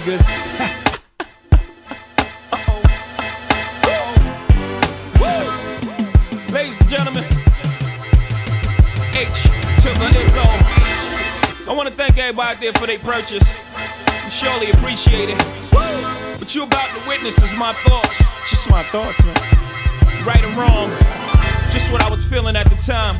niggas. Ladies and gentlemen, H to the Izzo. I want to thank everybody out there for their purchase. We surely appreciate it. What you about to witness is my thoughts. Just my thoughts, man. Right or wrong, just what I was feeling at the time.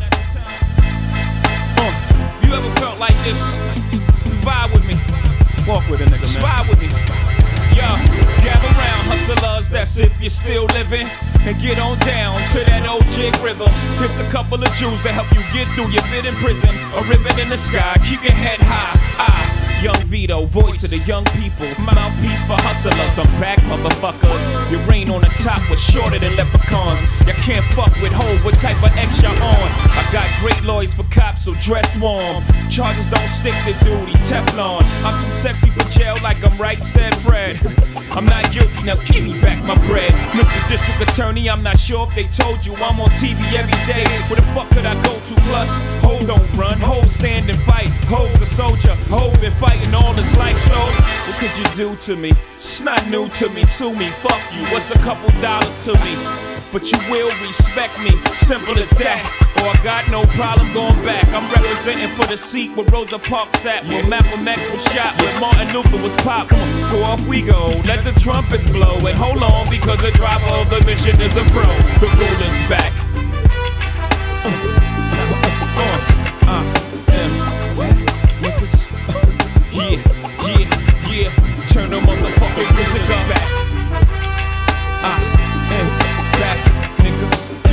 You ever felt like this? Vibe with me. Walk with a nigga, man. Vibe with me. Yo, gather round, hustlers, that's if you're still living. And get on down to that old jig rhythm. Here's a couple of Jews to help you get through your bit in prison. A ribbon in the sky, keep your head high. Young Vito, voice of the young people, mouthpiece for hustlers. I'm back, motherfuckers. Your reign on the top was shorter than leprechauns. You can't fuck with Ho, what type of X y'all on? I got great lawyers for cops, so dress warm. Charges don't stick to duties, Teflon. I'm too sexy for jail, like I'm right, said Fred. I'm not guilty, now give me back my bread. Mr. District Attorney, I'm not sure if they told you I'm on TV every day. Where the fuck could I go to? Plus, Ho don't run, Ho stand and fight. Ho's a soldier, Ho been fighting all his life, so what could you do to me? It's not new to me, sue me, fuck you. What's a couple dollars to me? But you will respect me, simple as that. Or I got no problem going back. I'm representing for the seat where Rosa Parks sat, where Malcolm X was shot, where Martin Luther was popped. So off we go, let the trumpets blow. And hold on, because the driver of the mission is a pro. The ruler's back. Yeah. Turn the motherfucking music up back. Back, niggas.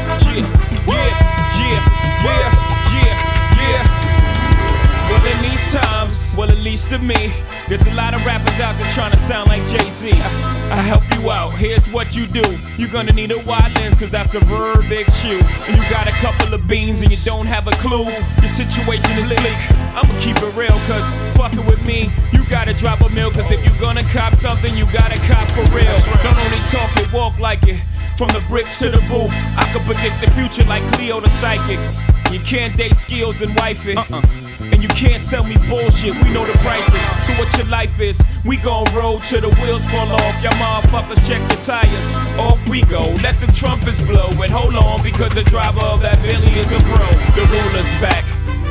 Yeah. Well, in these times, well, at least to me, there's a lot of rappers out there trying to sound like Jay-Z. I help you out, here's what you do. You're gonna need a wide lens, cause that's a very big shoe. And you got a couple of beans and you don't have a clue. Your situation is bleak. I'ma keep it real, cause fucking with me, you gotta drop a mill. Cause if you're gonna cop something, you gotta cop for real. Don't only talk it, walk like it. From the bricks to the booth, I can predict the future like Cleo the psychic. You can't date skills and wife it. And you can't sell me bullshit, we know the prices. So what your life is, we gon' roll till the wheels fall off. Y'all motherfuckers check your tires. Off we go, let the trumpets blow. And hold on, because the driver of that Bentley is the pro. The ruler's back.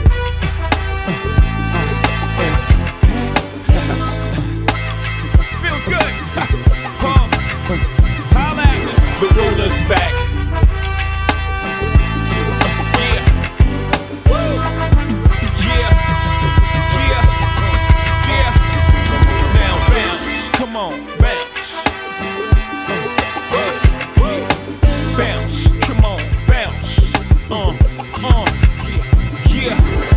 Feels good. Holla at me. The ruler's back. Come on, bounce. Bounce, come on, bounce. Yeah.